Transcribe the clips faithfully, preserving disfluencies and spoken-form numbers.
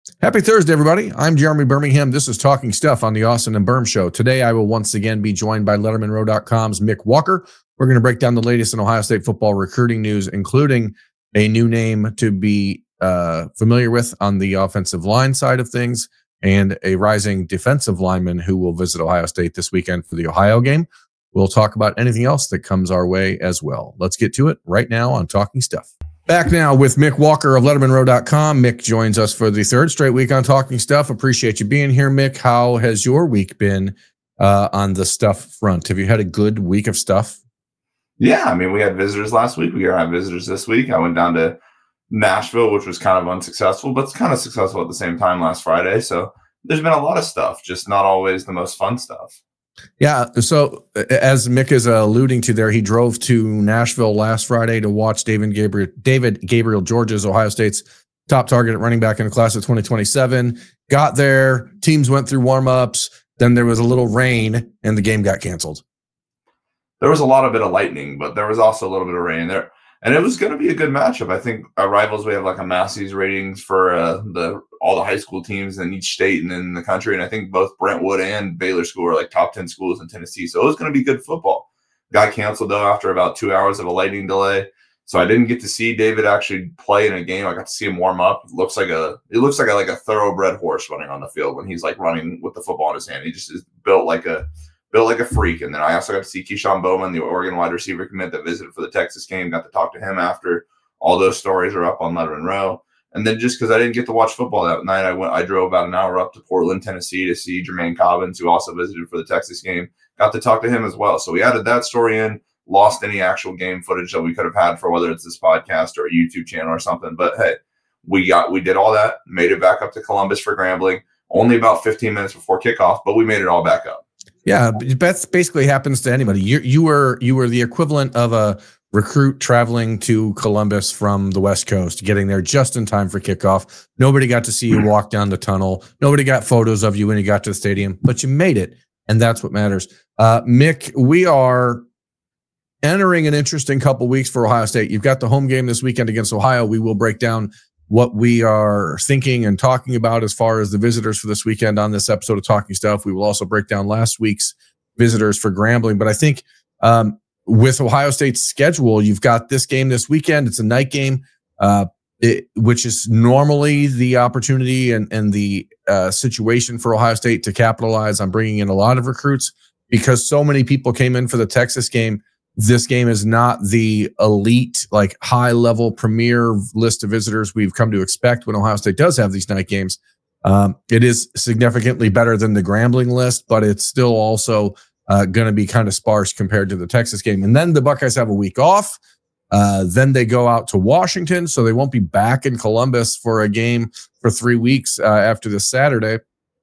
Happy Thursday, everybody. I'm Jeremy Birmingham. This is Talking Stuff on the Austin and Berm Show. Today, I will once again be joined by Letterman Row dot com's Mick Walker. We're going to break down the latest in Ohio State football recruiting news, including a new name to be uh, familiar with on the offensive line side of things and a rising defensive lineman who will visit Ohio State this weekend for the Ohio game. We'll talk about anything else that comes our way as well. Let's get to it right now on Talking Stuff. Back now with Mick Walker of Letterman Row dot com. Mick joins us for the third straight week on Talking Stuff. Appreciate you being here, Mick. How has your week been uh, on the stuff front? Have you had a good week of stuff? Yeah, I mean, we had visitors last week. We have visitors this week. I went down to Nashville, which was kind of unsuccessful, but it's kind of successful at the same time last Friday. So there's been a lot of stuff, just not always the most fun stuff. Yeah. So as Mick is alluding to there, he drove to Nashville last Friday to watch David Gabriel, David Gabriel George's Ohio State's top target at running back in the class of twenty twenty-seven. Got there, teams went through warmups. Then there was a little rain and the game got canceled. There was a lot of bit of lightning, but there was also a little bit of rain there. And it was going to be a good matchup. I think our rivals, we have like a Massey's ratings for uh, the all the high school teams in each state and in the country. And I think both Brentwood and Baylor School are like top ten schools in Tennessee. So it was going to be good football. Got canceled, though, after about two hours of a lightning delay. So I didn't get to see David actually play in a game. I got to see him warm up. It looks like a it looks like a, like a thoroughbred horse running on the field when he's like running with the football in his hand. He just is built like a built like a freak. And then I also got to see Keyshawn Bowman, the Oregon wide receiver commit that visited for the Texas game. Got to talk to him after. All those stories are up on Letterman Row. And then just because I didn't get to watch football that night, I went. I drove about an hour up to Portland, Tennessee to see Jermaine Cobbins, who also visited for the Texas game. Got to talk to him as well. So we added that story in, lost any actual game footage that we could have had for whether it's this podcast or a YouTube channel or something. But hey, we got we did all that, made it back up to Columbus for Grambling, only about fifteen minutes before kickoff, but we made it all back up. Yeah, that basically happens to anybody. You you were you were the equivalent of a recruit traveling to Columbus from the West Coast, getting there just in time for kickoff. Nobody got to see you walk down the tunnel. Nobody got photos of you when you got to the stadium, but you made it, and that's what matters. Uh, Mick, we are entering an interesting couple weeks for Ohio State. You've got the home game this weekend against Ohio. We will break down what we are thinking and talking about as far as the visitors for this weekend on this episode of Talking Stuff. We will also break down last week's visitors for Grambling. But I think um, with Ohio State's schedule, you've got this game this weekend. It's a night game, uh, it, which is normally the opportunity and, and the uh, situation for Ohio State to capitalize on bringing in a lot of recruits because so many people came in for the Texas game. This game is not the elite, like high-level premier list of visitors we've come to expect when Ohio State does have these night games. Um, it is significantly better than the Grambling list, but it's still also uh, going to be kind of sparse compared to the Texas game. And then the Buckeyes have a week off. Uh, then they go out to Washington, so they won't be back in Columbus for a game for three weeks uh, after this Saturday.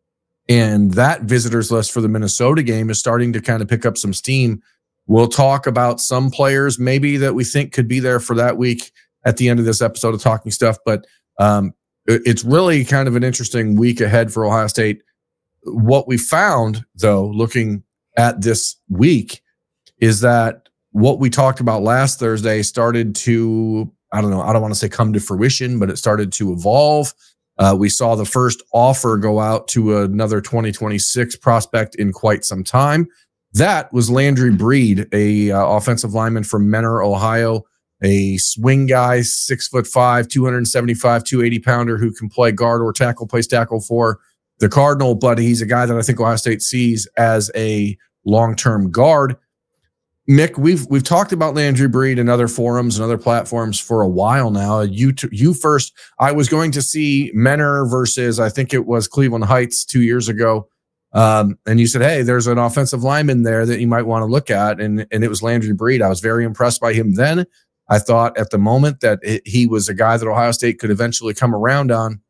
And that visitors list for the Minnesota game is starting to kind of pick up some steam. We'll talk about some players maybe that we think could be there for that week at the end of this episode of Talking Stuff. But um, it's really kind of an interesting week ahead for Ohio State. What we found, though, looking at this week, is that what we talked about last Thursday started to, I don't know, I don't want to say come to fruition, but it started to evolve. Uh, we saw the first offer go out to another twenty twenty-six prospect in quite some time. That was Landry Breed, a uh, offensive lineman from Mentor, Ohio, a swing guy, six foot five, two seventy-five, two eighty pounder who can play guard or tackle, plays tackle for the Cardinal, but he's a guy that I think Ohio State sees as a long-term guard. Mick, we've we've talked about Landry Breed in other forums and other platforms for a while now. You t- you first, I was going to see Mentor versus, I think it was Cleveland Heights two years ago. Um, and you said, hey, there's an offensive lineman there that you might want to look at. And, and it was Landry Breed. I was very impressed by him then. I thought at the moment that it, he was a guy that Ohio State could eventually come around on.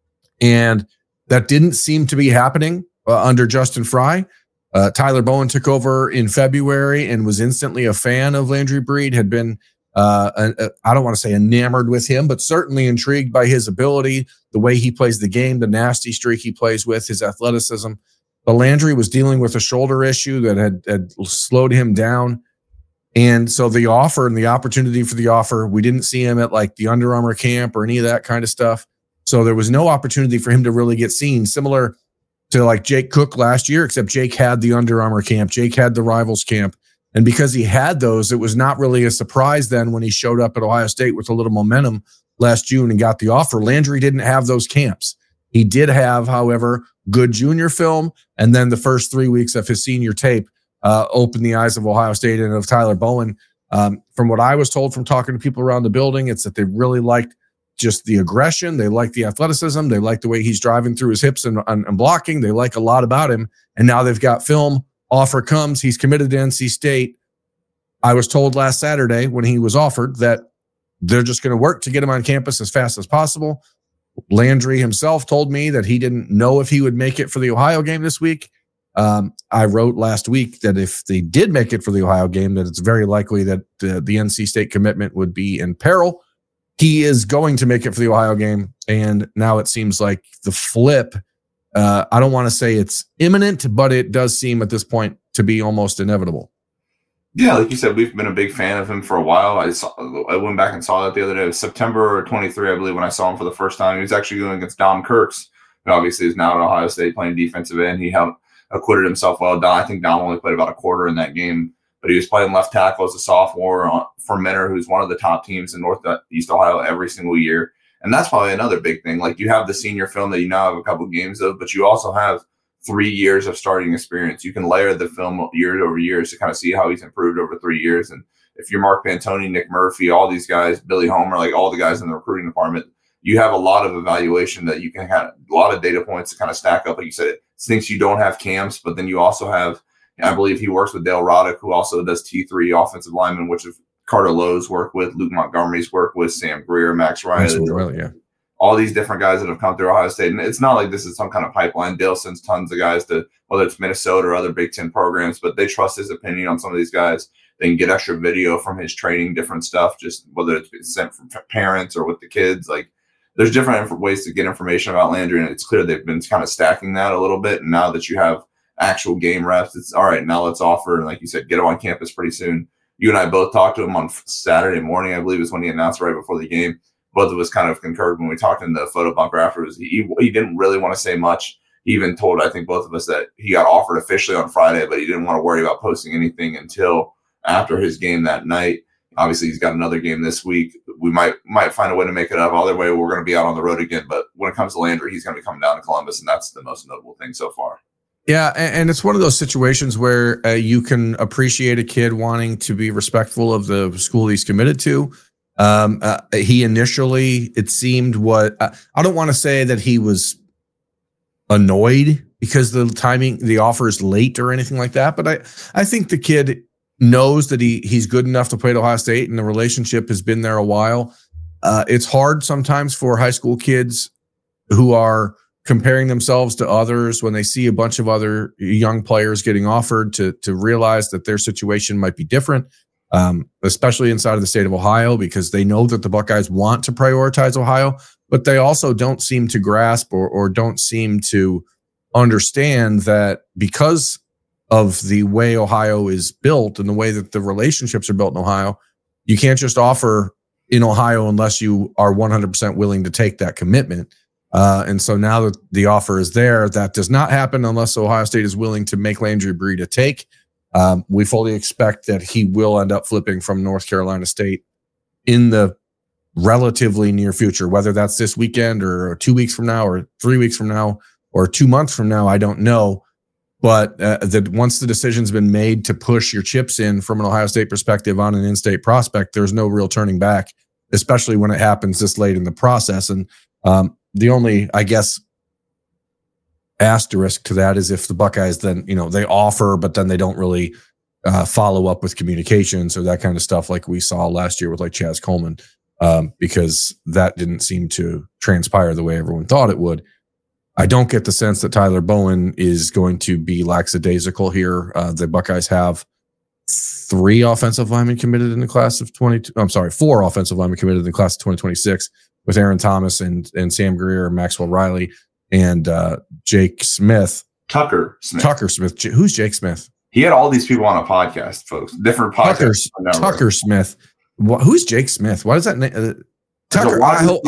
And that didn't seem to be happening uh, under Justin Fry. Uh, Tyler Bowen took over in February and was instantly a fan of Landry Breed, had been, uh, a, a, I don't want to say enamored with him, but certainly intrigued by his ability, the way he plays the game, the nasty streak he plays with, his athleticism. But Landry was dealing with a shoulder issue that had, had slowed him down. And so the offer and the opportunity for the offer, we didn't see him at like the Under Armour camp or any of that kind of stuff. So there was no opportunity for him to really get seen, similar to like Jake Cook last year, except Jake had the Under Armour camp. Jake had the Rivals camp. And because he had those, it was not really a surprise then when he showed up at Ohio State with a little momentum last June and got the offer. Landry didn't have those camps. He did have, however, good junior film. And then the first three weeks of his senior tape uh, opened the eyes of Ohio State and of Tyler Bowen. Um, from what I was told from talking to people around the building, it's that they really liked just the aggression. They like the athleticism. They like the way he's driving through his hips and, and, and blocking. They like a lot about him. And now they've got film. Offer comes. He's committed to N C State. I was told last Saturday when he was offered that they're just going to work to get him on campus as fast as possible. Landry himself told me that he didn't know if he would make it for the Ohio game this week. Um, I wrote last week that if they did make it for the Ohio game, that it's very likely that uh, the N C State commitment would be in peril. He is going to make it for the Ohio game, and now it seems like the flip. Uh, I don't want to say it's imminent, but it does seem at this point to be almost inevitable. Yeah, like you said, we've been a big fan of him for a while. I saw, I went back and saw that the other day. It was September twenty-third, I believe, when I saw him for the first time. He was actually going against Dom Kirks, who obviously is now at Ohio State playing defensive end. He helped, acquitted himself well. Don, I think Dom only played about a quarter in that game, but he was playing left tackle as a sophomore on, for Mentor, who's one of the top teams in Northeast Ohio every single year. And that's probably another big thing. Like, you have the senior film that you now have a couple of games of, but you also have three years of starting experience. You can layer the film year over years to kind of see how he's improved over three years. And if you're Mark Pantoni, Nick Murphy, all these guys, Billy Homer, like all the guys in the recruiting department, you have a lot of evaluation that you can have, a lot of data points to kind of stack up. Like you said, it's things you don't have camps, but then you also have, I believe he works with Dale Roddick, who also does T three offensive lineman, which is Carter Lowe's work with, Luke Montgomery's work with, Sam Greer, Max Riley. Riley, yeah. All these different guys that have come through Ohio State. And it's not like this is some kind of pipeline. Dale sends tons of guys to, whether it's Minnesota or other Big Ten programs, but they trust his opinion on some of these guys. They can get extra video from his training, different stuff, just whether it's been sent from parents or with the kids. Like, there's different ways to get information about Landry, and it's clear they've been kind of stacking that a little bit. And now that you have actual game reps, it's all right. Now let's offer, and like you said, get him on campus pretty soon. You and I both talked to him on Saturday morning, I believe is when he announced right before the game. Both of us kind of concurred when we talked in the photo bunker afterwards. He, he didn't really want to say much. He even told, I think, both of us that he got offered officially on Friday, but he didn't want to worry about posting anything until after his game that night. Obviously, he's got another game this week. We might might find a way to make it up. Other way, we're going to be out on the road again. But when it comes to Landry, he's going to be coming down to Columbus, and that's the most notable thing so far. Yeah, and it's one of those situations where uh, you can appreciate a kid wanting to be respectful of the school he's committed to. Um, uh, he initially, it seemed what uh, I don't want to say that he was annoyed because the timing, the offer is late or anything like that. But I, I think the kid knows that he he's good enough to play at Ohio State, and the relationship has been there a while. Uh, it's hard sometimes for high school kids who are comparing themselves to others when they see a bunch of other young players getting offered to to realize that their situation might be different. Um, especially inside of the state of Ohio, because they know that the Buckeyes want to prioritize Ohio, but they also don't seem to grasp or, or don't seem to understand that because of the way Ohio is built and the way that the relationships are built in Ohio, you can't just offer in Ohio unless you are one hundred percent willing to take that commitment. Uh, and so now that the offer is there, that does not happen unless Ohio State is willing to make Landry agree to take. Um, we fully expect that he will end up flipping from North Carolina State in the relatively near future, whether that's this weekend or two weeks from now or three weeks from now or two months from now, I don't know. But uh, that once the decision's been made to push your chips in from an Ohio State perspective on an in-state prospect, there's no real turning back, especially when it happens this late in the process. And um, the only, I guess, asterisk to that is if the Buckeyes then, you know, they offer, but then they don't really uh, follow up with communications or that kind of stuff like we saw last year with like Chaz Coleman, um, because that didn't seem to transpire the way everyone thought it would. I don't get the sense that Tyler Bowen is going to be lackadaisical here. Uh, the Buckeyes have three offensive linemen committed in the class of twenty. I'm sorry, four offensive linemen committed in the class of twenty twenty-six with Aaron Thomas and and Sam Greer and Maxwell Riley and uh, Jake Smith. Tucker Smith. Tucker Smith. J- Who's Jake Smith? He had all these people on a podcast, folks. Different podcasts. Tucker, Tucker Smith. Wh- who's Jake Smith? Why does that name? Uh, Tucker. I hope, I,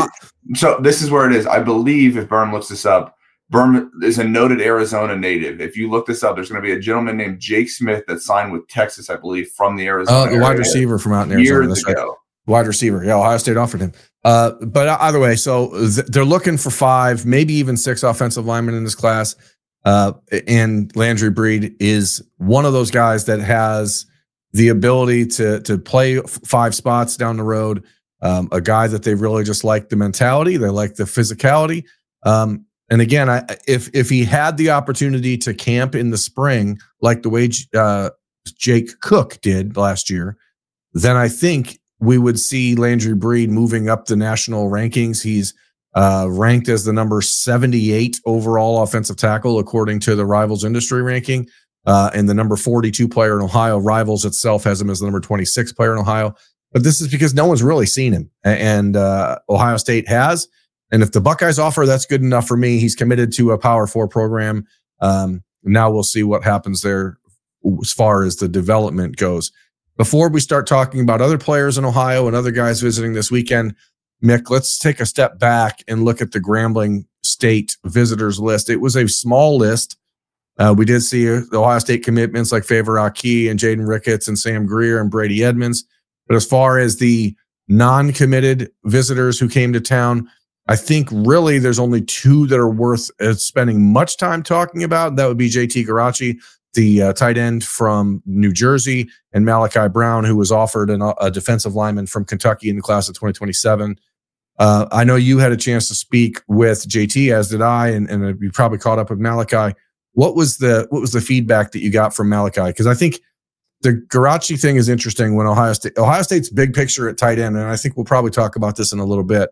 So this is where it is. I believe if Berm looks this up, Berm is a noted Arizona native. If you look this up, there's going to be a gentleman named Jake Smith that signed with Texas, I believe, from the Arizona. Oh, the wide receiver from out in Arizona. Years That's ago. right. Wide receiver. Yeah, Ohio State offered him. Uh, but either way, so th- they're looking for five, maybe even six offensive linemen in this class. Uh, and Landry Breed is one of those guys that has the ability to to play f- five spots down the road. Um, a guy that they really just like the mentality, they like the physicality. Um, and again, I, if if he had the opportunity to camp in the spring, like the way uh, Jake Cook did last year, then I think we would see Landry Breed moving up the national rankings. He's uh, ranked as the number seventy-eight overall offensive tackle, according to the Rivals industry ranking. Uh, and the number forty-two player in Ohio. Rivals itself has him as the number twenty-six player in Ohio. But this is because no one's really seen him. And uh, Ohio State has. And if the Buckeyes offer, that's good enough for me. He's committed to a Power Four program. Um, now we'll see what happens there as far as the development goes. Before we start talking about other players in Ohio and other guys visiting this weekend, Mick, let's take a step back and look at the Grambling State visitors list. It was a small list. Uh, we did see the Ohio State commitments like Favor Aki and Jaden Ricketts and Sam Greer and Brady Edmonds. But as far as the non-committed visitors who came to town, I think really there's only two that are worth uh, spending much time talking about. That would be J T Garachi, the uh, tight end from New Jersey, and Malachi Brown, who was offered an, a defensive lineman from Kentucky in the class of twenty twenty-seven. Uh, I know you had a chance to speak with J T, as did I, and, and you probably caught up with Malachi. What was the what was the feedback that you got from Malachi? Because I think the Garachi thing is interesting. When Ohio State Ohio State's big picture at tight end, and I think we'll probably talk about this in a little bit.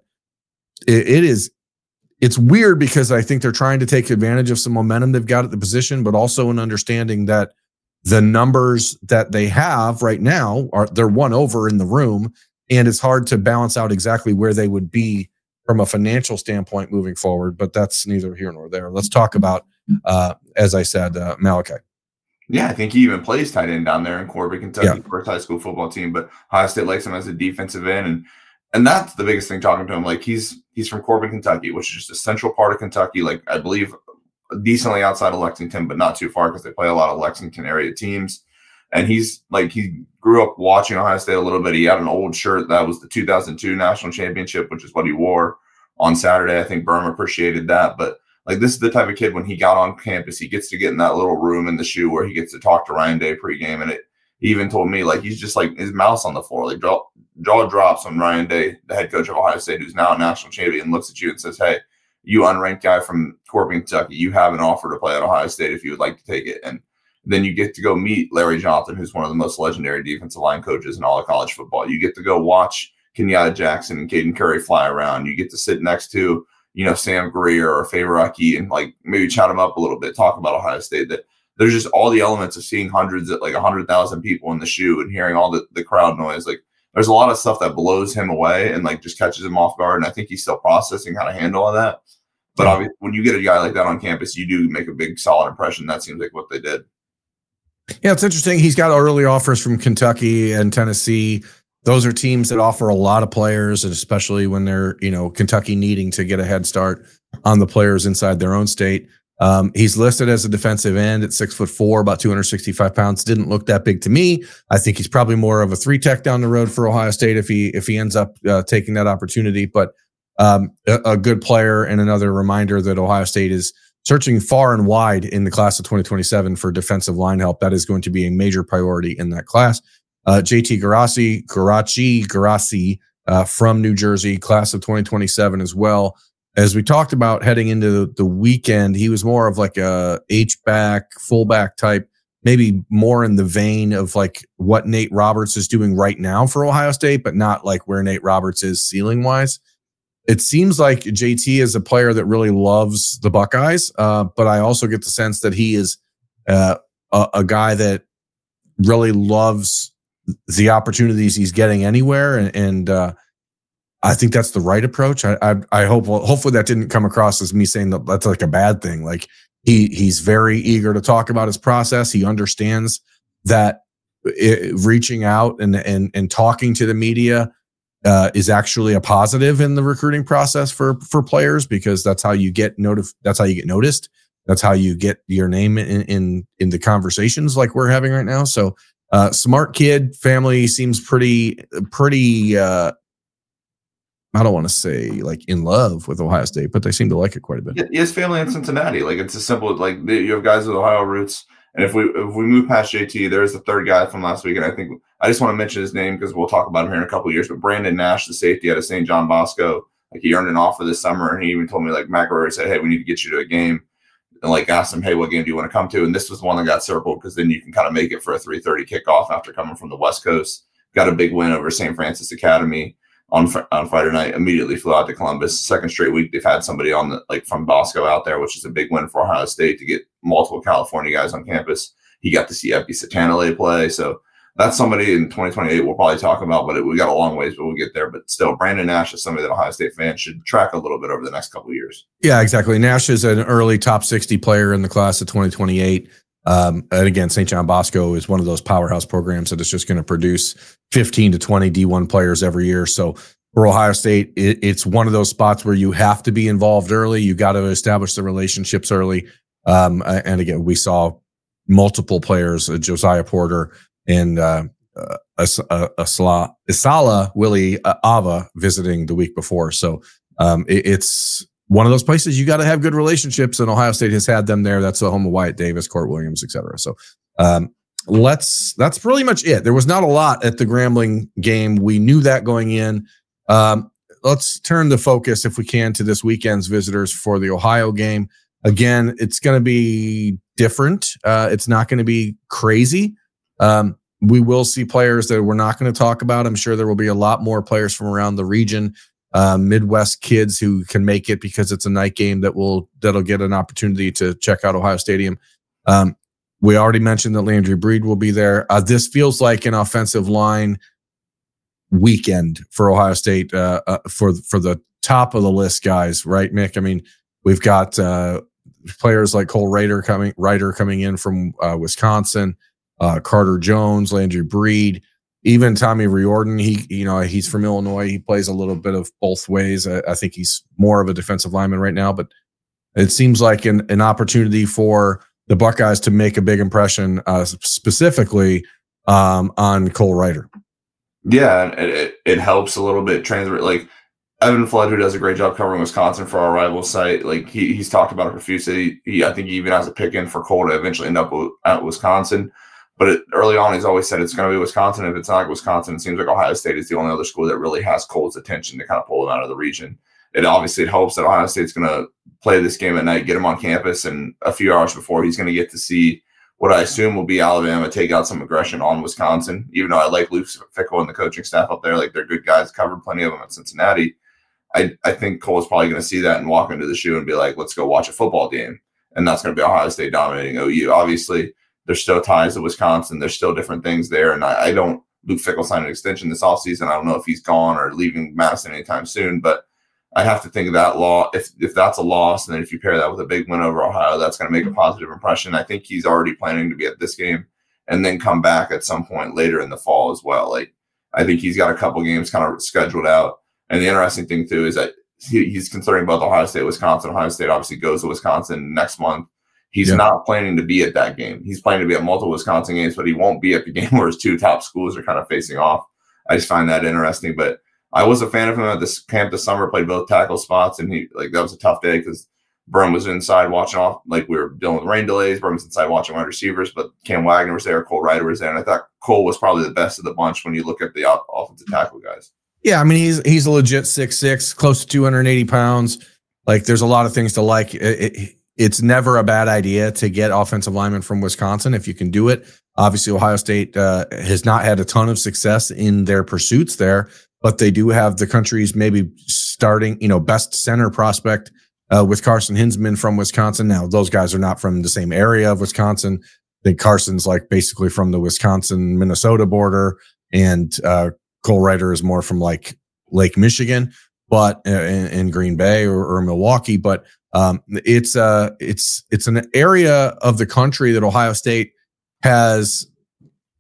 It, it is it's weird because I think they're trying to take advantage of some momentum they've got at the position, but also an understanding that the numbers that they have right now are they're one over in the room, and it's hard to balance out exactly where they would be from a financial standpoint moving forward. But that's neither here nor there. Let's talk about, uh, as I said, uh, Malachi. Yeah, I think he even plays tight end down there in Corbin, Kentucky, Yeah. first high school football team. But Ohio State likes him as a defensive end, and and that's the biggest thing talking to him. Like he's he's from Corbin, Kentucky, which is just a central part of Kentucky. Like I believe decently outside of Lexington, but not too far because they play a lot of Lexington area teams. And he's like he grew up watching Ohio State a little bit. He had an old shirt that was the two thousand two national championship, which is what he wore on Saturday. I think Berm appreciated that, but. Like, this is the type of kid, when he got on campus, he gets to get in that little room in the shoe where he gets to talk to Ryan Day pregame. And it he even told me, like, he's just like his mouse on the floor. Like, jaw, jaw drops when Ryan Day, the head coach of Ohio State, who's now a national champion, looks at you and says, hey, you unranked guy from Corbin, Kentucky, you have an offer to play at Ohio State if you would like to take it. And then you get to go meet Larry Johnson, who's one of the most legendary defensive line coaches in all of college football. You get to go watch Kenyatta Jackson and Caden Curry fly around. You get to sit next to you know, Sam Greer or Favor Aki and like maybe chat him up a little bit, talk about Ohio State. That there's just all the elements of seeing hundreds of like a hundred thousand people in the shoe and hearing all the, the crowd noise. Like there's a lot of stuff that blows him away and like just catches him off guard. And I think he's still processing how to handle all that. But yeah. Obviously when you get a guy like that on campus, you do make a big solid impression. That seems like what they did. Yeah, it's interesting. He's got early offers from Kentucky and Tennessee. Those are teams that offer a lot of players, and especially when they're, you know, Kentucky needing to get a head start on the players inside their own state. Um, he's listed as a defensive end at six foot four, about two hundred sixty-five pounds. Didn't look that big to me. I think he's probably more of a three tech down the road for Ohio State if he if he ends up uh, taking that opportunity. But um, a, a good player, and another reminder that Ohio State is searching far and wide in the class of twenty twenty-seven for defensive line help. That is going to be a major priority in that class. Uh, J T Garachi, Garachi, Garachi uh, from New Jersey, class of twenty twenty-seven as well. As we talked about heading into the, the weekend, he was more of like a H-back, fullback type, maybe more in the vein of like what Nate Roberts is doing right now for Ohio State, but not like where Nate Roberts is ceiling-wise. It seems like J T is a player that really loves the Buckeyes, uh, but I also get the sense that he is uh, a, a guy that really loves the opportunities he's getting anywhere. And, and uh, I think that's the right approach. I, I, I hope, well, hopefully that didn't come across as me saying that that's like a bad thing. Like he, he's very eager to talk about his process. He understands that it, reaching out and, and, and talking to the media uh, is actually a positive in the recruiting process for for players, because that's how you get notif- that's how you get noticed. That's how you get your name in in, in the conversations like we're having right now. So uh, smart kid, family seems pretty pretty. Uh, I don't want to say like in love with Ohio State, but they seem to like it quite a bit. He has family in Cincinnati. Like it's as simple as like you have guys with Ohio roots. And if we if we move past J T, there's the third guy from last week, and I think I just want to mention his name because we'll talk about him here in a couple of years. But Brandon Nash, the safety out of Saint John Bosco, like he earned an offer this summer, and he even told me like McElroy said, "Hey, we need to get you to a game," and like asked him, "Hey, what game do you want to come to?" And this was the one that got circled because then you can kind of make it for a three thirty kickoff after coming from the West Coast. Got a big win over Saint Francis Academy on on Friday night. Immediately flew out to Columbus. Second straight week they've had somebody on the like from Bosco out there, which is a big win for Ohio State to get multiple California guys on campus. He got to see Epi Satanale play, so that's somebody in twenty twenty-eight we'll probably talk about. But it, we got a long ways, but we'll get there. But still, Brandon Nash is somebody that Ohio State fans should track a little bit over the next couple of years. Yeah, exactly. Nash is an early top sixty player in the class of twenty twenty-eight. Um, and again, Saint John Bosco is one of those powerhouse programs that is just going to produce fifteen to twenty D one players every year. So for Ohio State, it, it's one of those spots where you have to be involved early. You got to establish the relationships early. Um, and again, we saw multiple players, uh, Josiah Porter and uh, uh, Asala, Isala Willie uh, Ava visiting the week before. So um, it, it's one of those places you got to have good relationships, and Ohio State has had them there. That's the home of Wyatt Davis, Court Williams, et cetera. So um, let's that's pretty much it. There was not a lot at the Grambling game. We knew that going in. Um, let's turn the focus, if we can, to this weekend's visitors for the Ohio game. Again, it's going to be different. Uh, it's not going to be crazy. Um, we will see players that we're not going to talk about. I'm sure there will be a lot more players from around the region, uh, Midwest kids who can make it because it's a night game that will that'll get an opportunity to check out Ohio Stadium. Um, we already mentioned that Landry Breed will be there. Uh, this feels like an offensive line weekend for Ohio State uh, uh, for for the top of the list guys, right, Mick? I mean, we've got uh, players like Cole Ryder coming, Ryder coming in from uh, Wisconsin, uh, Carter Jones, Landry Breed, even Tommy Riordan. He, you know, he's from Illinois. He plays a little bit of both ways. I, I think he's more of a defensive lineman right now, but it seems like an, an opportunity for the Buckeyes to make a big impression, uh, specifically um, on Cole Ryder. Yeah, it, it, it helps a little bit. Transfer like Evan Flood, who does a great job covering Wisconsin for our rival site. Like he, he's talked about it profusely. He, I think he even has a pick in for Cole to eventually end up with, at Wisconsin. But it, early on, he's always said it's going to be Wisconsin. If it's not like Wisconsin, it seems like Ohio State is the only other school that really has Cole's attention to kind of pull him out of the region. It obviously it helps that Ohio State's going to play this game at night, get him on campus, and a few hours before he's going to get to see what I assume will be Alabama take out some aggression on Wisconsin. Even though I like Luke Fickell and the coaching staff up there, like they're good guys, covered plenty of them at Cincinnati. I, I think Cole's probably going to see that and walk into the shoe and be like, let's go watch a football game. And that's going to be Ohio State dominating O U. Obviously, there's still ties to Wisconsin. There's still different things there. And I, I don't – Luke Fickell signed an extension this offseason. I don't know if he's gone or leaving Madison anytime soon. But I have to think of that law. If if that's a loss, and then if you pair that with a big win over Ohio, that's going to make a positive impression. I think he's already planning to be at this game and then come back at some point later in the fall as well. Like I think he's got a couple games kind of scheduled out. And the interesting thing, too, is that he, he's considering both Ohio State, Wisconsin. Ohio State obviously goes to Wisconsin next month. He's yeah. not planning to be at that game. He's planning to be at multiple Wisconsin games, but he won't be at the game where his two top schools are kind of facing off. I just find that interesting. But I was a fan of him at this camp this summer, played both tackle spots, and he like that was a tough day because Brum was inside watching off. Like we were dealing with rain delays. Brum was inside watching wide receivers, but Cam Wagner was there, Cole Ryder was there. And I thought Cole was probably the best of the bunch when you look at the op- offensive tackle guys. Yeah, I mean, he's he's a legit six six, close to two hundred eighty pounds. Like, there's a lot of things to like. It, it, it's never a bad idea to get offensive linemen from Wisconsin if you can do it. Obviously, Ohio State uh, has not had a ton of success in their pursuits there, but they do have the country's maybe starting, you know, best center prospect uh, with Carson Hinsman from Wisconsin. Now, those guys are not from the same area of Wisconsin. I think Carson's like basically from the Wisconsin-Minnesota border, and uh, Cole Ryder is more from like Lake Michigan, but uh, in, in Green Bay or, or Milwaukee. But um, it's uh, it's it's an area of the country that Ohio State has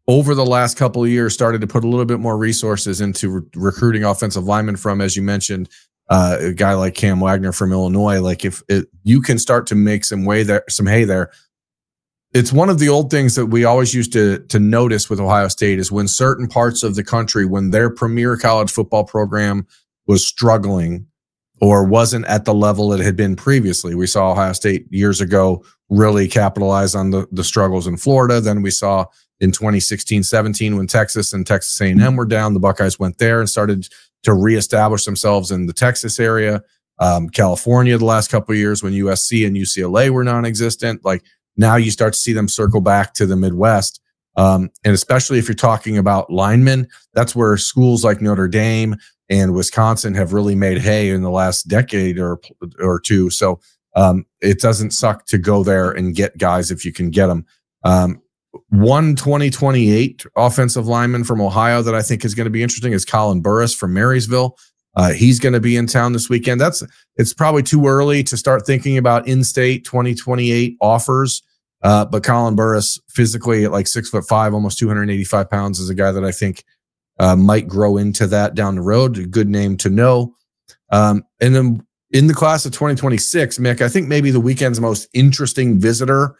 over the last couple of years started to put a little bit more resources into re- recruiting offensive linemen from, as you mentioned, uh, a guy like Cam Wagner from Illinois. Like if it, you can start to make some way there, some hay there. It's one of the old things that we always used to to notice with Ohio State is when certain parts of the country, when their premier college football program was struggling or wasn't at the level it had been previously. We saw Ohio State years ago really capitalize on the, the struggles in Florida. Then we saw in twenty sixteen seventeen when Texas and Texas A and M were down, the Buckeyes went there and started to reestablish themselves in the Texas area. Um, California the last couple of years when U S C and U C L A were non-existent. Like now you start to see them circle back to the Midwest. Um, and especially if you're talking about linemen, that's where schools like Notre Dame and Wisconsin have really made hay in the last decade or or two. So um, it doesn't suck to go there and get guys if you can get them. Um, one twenty twenty-eight offensive lineman from Ohio that I think is going to be interesting is Colin Burris from Marysville. Uh, he's going to be in town this weekend. That's it's probably too early to start thinking about in-state twenty twenty-eight offers. Uh, but Colin Burris, physically at like six foot five, almost two hundred eighty-five pounds, is a guy that I think uh, might grow into that down the road. A good name to know. Um, and then in the class of twenty twenty-six, Mick, I think maybe the weekend's most interesting visitor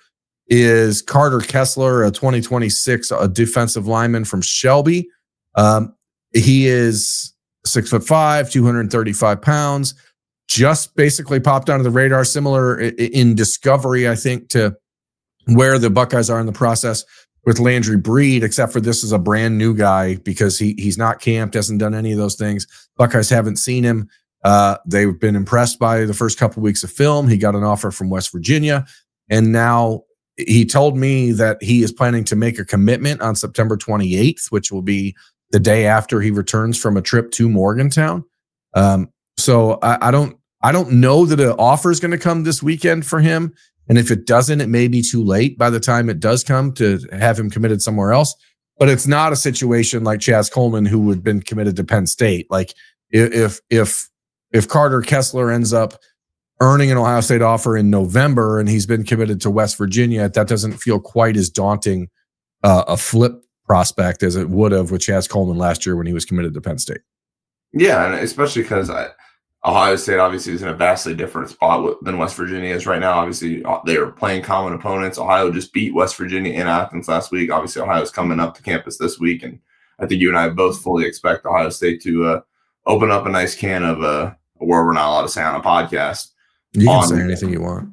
is Carter Kessler, a twenty twenty-six a defensive lineman from Shelby. Um, he is six foot five, two hundred thirty-five pounds, just basically popped onto the radar, similar in discovery, I think, to where the Buckeyes are in the process with Landry Breed, except for this is a brand new guy because he he's not camped, hasn't done any of those things. Buckeyes haven't seen him. Uh, they've been impressed by the first couple of weeks of film. He got an offer from West Virginia, and now he told me that he is planning to make a commitment on September twenty-eighth, which will be the day after he returns from a trip to Morgantown. Um, so I, I don't, I don't know that an offer is going to come this weekend for him. And if it doesn't, it may be too late by the time it does come to have him committed somewhere else. But it's not a situation like Chaz Coleman, who had been committed to Penn State. Like if, if, if Carter Kessler ends up earning an Ohio State offer in November and he's been committed to West Virginia, that doesn't feel quite as daunting uh, a flip prospect as it would have with Chaz Coleman last year when he was committed to Penn State. Yeah, and especially because Ohio State obviously is in a vastly different spot than West Virginia is right now. Obviously, they are playing common opponents. Ohio just beat West Virginia in Athens last week. Obviously, Ohio's coming up to campus this week, and I think you and I both fully expect Ohio State to uh, open up a nice can of uh, a word we're not allowed to say on a podcast. You can on, say anything you want.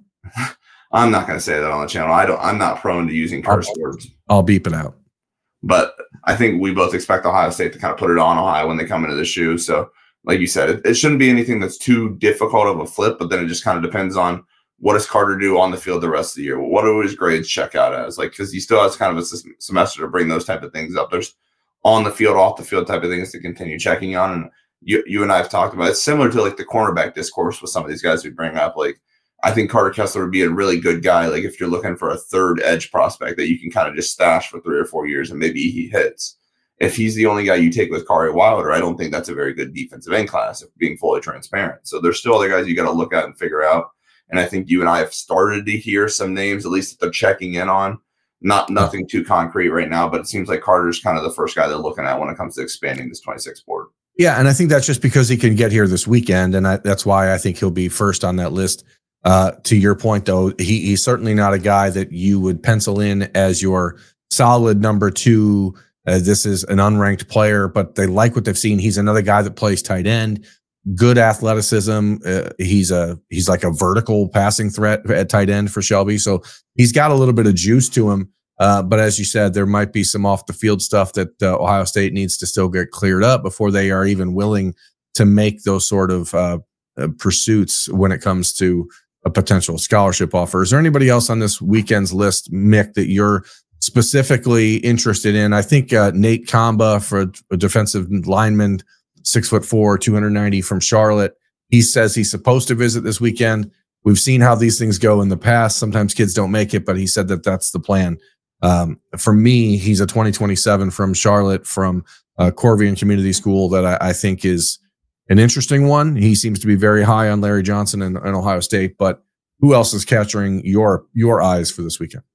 I'm not going to say that on the channel. I don't. I'm not prone to using curse I'll, words. I'll beep it out. But I think we both expect Ohio State to kind of put it on Ohio when they come into the shoe. So, like you said, it, it shouldn't be anything that's too difficult of a flip. But then it just kind of depends on what does Carter do on the field the rest of the year. What do his grades check out as? Like, because he still has kind of a semester to bring those type of things up. There's on the field, off the field type of things to continue checking on. And you, you and I have talked about it. It's similar to like the cornerback discourse with some of these guys we bring up. Like, I think Carter Kessler would be a really good guy. Like if you're looking for a third edge prospect that you can kind of just stash for three or four years and maybe he hits. If he's the only guy you take with Kari Wilder, I don't think that's a very good defensive end class, if being fully transparent. So there's still other guys you got to look at and figure out. And I think you and I have started to hear some names, at least that they're checking in on. Not nothing too concrete right now, but it seems like Carter's kind of the first guy they're looking at when it comes to expanding this twenty-six board. Yeah, and I think that's just because he can get here this weekend, and I, that's why I think he'll be first on that list. Uh, to your point, though, he, he's certainly not a guy that you would pencil in as your solid number two. Uh, this is an unranked player, but they like what they've seen. He's another guy that plays tight end, good athleticism. Uh, he's a he's like a vertical passing threat at tight end for Shelby, so he's got a little bit of juice to him. Uh, but as you said, there might be some off the field stuff that uh, Ohio State needs to still get cleared up before they are even willing to make those sort of uh, uh, pursuits when it comes to a potential scholarship offer. Is there anybody else on this weekend's list, Mick, that you're specifically interested in? I think uh, Nate Kamba, for a defensive lineman, six foot four, two hundred ninety from Charlotte. He says he's supposed to visit this weekend. We've seen how these things go in the past. Sometimes kids don't make it, but he said that that's the plan. Um, for me, he's a twenty twenty-seven from Charlotte, from uh, Corvian Community School, that I, I think is an interesting one. He seems to be very high on Larry Johnson and, and Ohio State, but who else is capturing your your eyes for this weekend?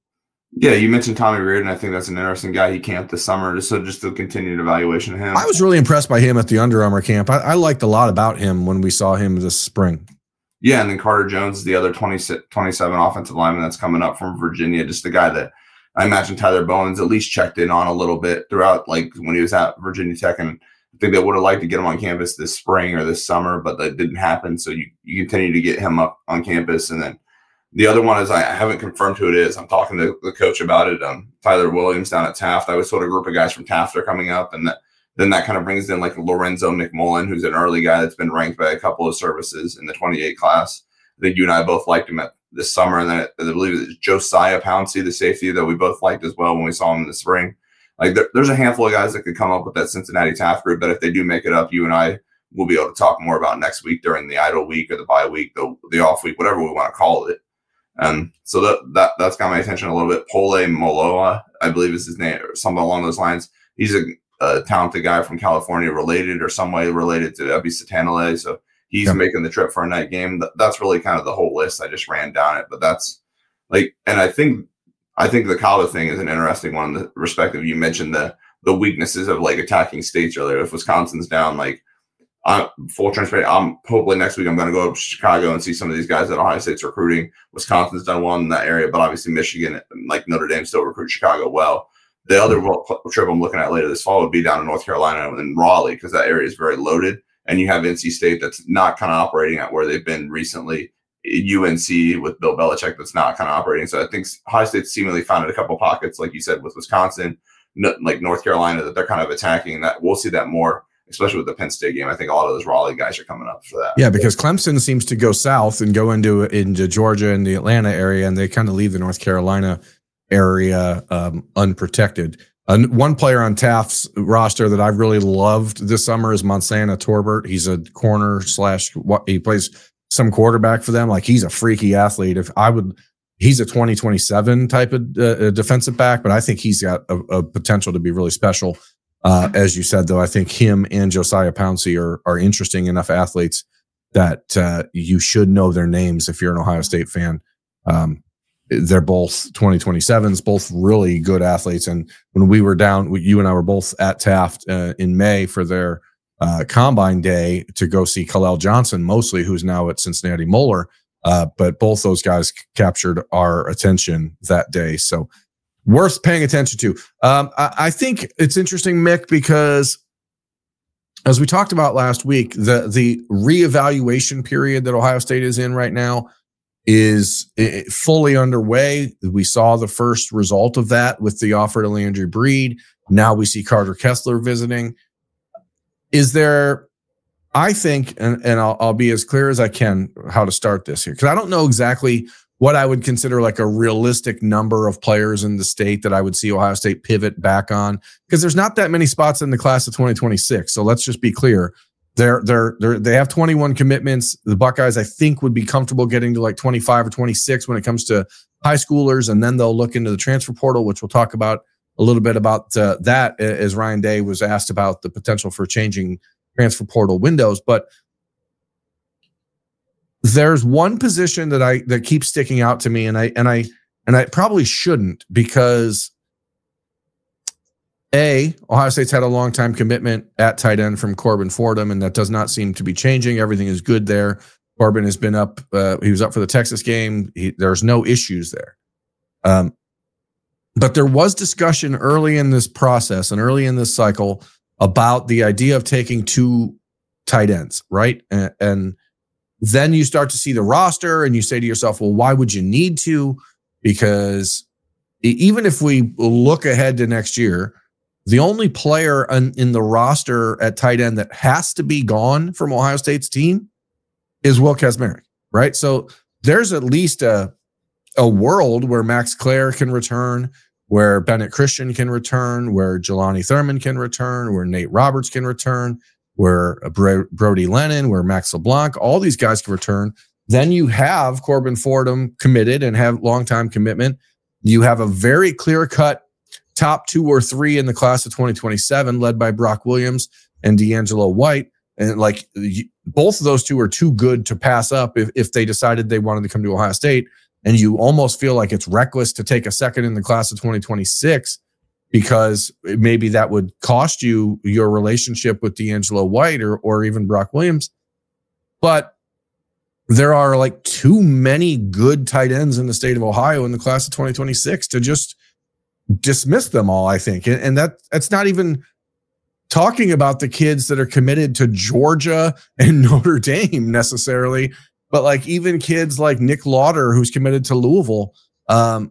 Yeah, you mentioned Tommy Reardon. I think that's an interesting guy. He camped this summer, just so just a continued evaluation of him. I was really impressed by him at the Under Armour camp. I, I liked a lot about him when we saw him this spring. Yeah, and then Carter Jones is the other twenty, twenty-seven offensive lineman that's coming up from Virginia. Just a guy that I imagine Tyler Bowens at least checked in on a little bit throughout, like when he was at Virginia Tech. And I think they would have liked to get him on campus this spring or this summer, but that didn't happen. So you, you continue to get him up on campus. And then the other one is I haven't confirmed who it is. I'm talking to the coach about it. Um, Tyler Williams down at Taft. I was told a group of guys from Taft are coming up, and that, then that kind of brings in like Lorenzo McMullen, who's an early guy that's been ranked by a couple of services in the twenty-eight class. I think you and I both liked him at this summer, and then I believe it's Josiah Pouncey, the safety that we both liked as well when we saw him in the spring. Like there, there's a handful of guys that could come up with that Cincinnati Taft group, but if they do make it up, you and I will be able to talk more about next week during the idle week or the bye week, the, the off week, whatever we want to call it. Um, so that, that, that's got my attention a little bit. Pole Moloa, I believe is his name, or something along those lines. He's a, a talented guy from California, related or some way related to Ebi Satanale. So he's yeah. making the trip for a night game. That's really kind of the whole list. I just ran down it, but that's like, and I think, I think the Kaba thing is an interesting one in the respective. You mentioned the, the weaknesses of like attacking states earlier. If Wisconsin's down, like, I'm full transparent. I'm hopefully next week I'm going to go up to Chicago and see some of these guys that Ohio State's recruiting. Wisconsin's done well in that area, but obviously Michigan, like Notre Dame, still recruit Chicago well. The other trip I'm looking at later this fall would be down in North Carolina and Raleigh, because that area is very loaded. And you have N C State that's not kind of operating at where they've been recently. U N C with Bill Belichick that's not kind of operating. So I think Ohio State seemingly found a couple pockets, like you said, with Wisconsin, like North Carolina, that they're kind of attacking. That we'll see that more, especially with the Penn State game. I think a lot of those Raleigh guys are coming up for that. Yeah, because Clemson seems to go south and go into into Georgia and the Atlanta area, and they kind of leave the North Carolina area um, unprotected. Uh, one player on Taft's roster that I've really loved this summer is Monsana Torbert. He's a corner slash what he plays some quarterback for them. Like, he's a freaky athlete. If I would, he's a twenty twenty-seven type of uh, defensive back, but I think he's got a, a potential to be really special. Uh, as you said, though, I think him and Josiah Pouncey are are interesting enough athletes that uh, you should know their names if you're an Ohio State fan. Um, they're both twenty twenty-sevens, both really good athletes. And when we were down, you and I were both at Taft uh, in May for their uh, combine day to go see Kalel Johnson, mostly, who's now at Cincinnati Moeller. Uh, but both those guys c- captured our attention that day. So worth paying attention to. Um, I, I think it's interesting, Mick, because as we talked about last week, the the reevaluation period that Ohio State is in right now is fully underway. We saw the first result of that with the offer to Landry Breed. Now we see Carter Kessler visiting. Is there, I think, and, and I'll, I'll be as clear as I can how to start this here, because I don't know exactly what I would consider like a realistic number of players in the state that I would see Ohio State pivot back on, because there's not that many spots in the class of twenty twenty-six. So let's just be clear. They're, they're, they're, they have twenty-one commitments. The Buckeyes, I think, would be comfortable getting to like twenty-five or twenty-six when it comes to high schoolers, and then they'll look into the transfer portal, which we'll talk about a little bit about uh, that, as Ryan Day was asked about the potential for changing transfer portal windows. But there's one position that I that keeps sticking out to me, and I and I and I probably shouldn't, because A, Ohio State's had a long time commitment at tight end from Corbin Fordham, and that does not seem to be changing. Everything is good there. Corbin has been up. Uh, he was up for the Texas game. He, there's no issues there. Um, but there was discussion early in this process and early in this cycle about the idea of taking two tight ends, right? And, and then you start to see the roster and you say to yourself, well, why would you need to? Because even if we look ahead to next year, the only player in, in the roster at tight end that has to be gone from Ohio State's team is Will Kazmarek, right? So there's at least a, a world where Max Clare can return, where Bennett Christian can return, where Jelani Thurman can return, where Nate Roberts can return, where Brody Lennon, where Max LeBlanc, all these guys can return. Then you have Corbin Fordham committed and have long-time commitment. You have a very clear-cut top two or three in the class of twenty twenty-seven, led by Brock Williams and D'Angelo White. And like both of those two are too good to pass up if, if they decided they wanted to come to Ohio State. and you almost feel like it's reckless to take a second in the class of twenty twenty-six because maybe that would cost you your relationship with D'Angelo White or, or even Brock Williams. But there are like too many good tight ends in the state of Ohio in the class of twenty twenty-six to just dismiss them all, I think. And, and that that's not even talking about the kids that are committed to Georgia and Notre Dame necessarily, but like even kids like Nick Lauder, who's committed to Louisville, um,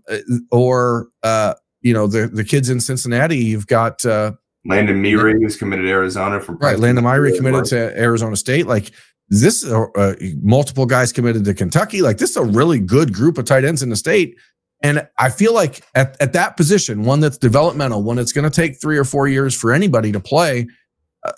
or, uh, you know, the, the kids in Cincinnati. You've got uh, Landon Myrie, who's committed to Arizona. From right, Landon Myrie committed to Arizona State. Like this, uh, multiple guys committed to Kentucky. Like this is a really good group of tight ends in the state. And I feel like at, at that position, one that's developmental, one that's going to take three or four years for anybody to play, uh,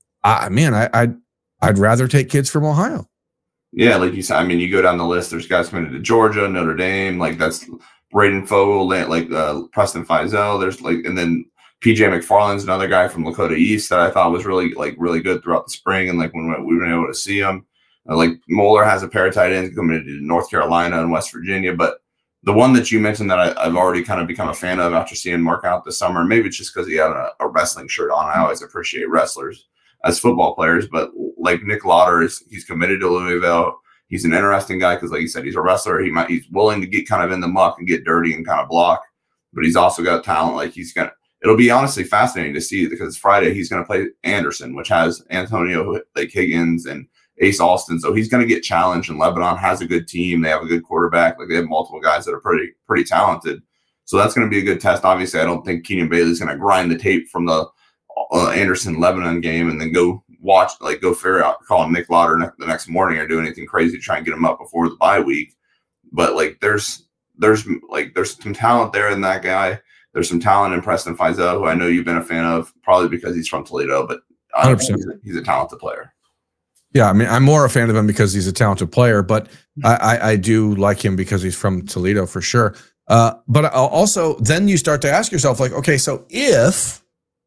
I, man, I, I'd, I'd rather take kids from Ohio. Yeah, like you said, I mean, you go down the list, there's guys committed to Georgia, Notre Dame, like that's Braden Fogel, like uh, Preston Feizell. There's like, and then P J McFarland's another guy from Lakota East that I thought was really, like, really good throughout the spring. And like when we were able to see him, uh, like Moeller has a pair of tight ends committed to North Carolina and West Virginia. But the one that you mentioned that I, I've already kind of become a fan of after seeing Mark out this summer, maybe it's just because he had a, a wrestling shirt on. I always appreciate wrestlers as football players, but like Nick Lauder is, he's committed to Louisville. He's an interesting guy because, like you said, he's a wrestler. He might he's willing to get kind of in the muck and get dirty and kind of block, but he's also got talent. Like he's gonna. It'll be honestly fascinating to see because Friday he's going to play Anderson, which has Antonio like Higgins and Ace Alston. So he's going to get challenged. And Lebanon has a good team. They have a good quarterback. Like they have multiple guys that are pretty pretty talented. So that's going to be a good test. Obviously, I don't think Keenan Bailey's going to grind the tape from the uh, Anderson Lebanon game and then go watch, like go figure out, call Nick Lauder ne- the next morning or do anything crazy to try and get him up before the bye week. But like there's there's like there's some talent there in that guy. There's some talent in Preston Feizell, who I know you've been a fan of, probably because he's from Toledo, but uh, he's, a, he's a talented player. Yeah, I mean, I'm more a fan of him because he's a talented player, but I, I, I do like him because he's from Toledo for sure. Uh, but also, then you start to ask yourself, like, okay, so if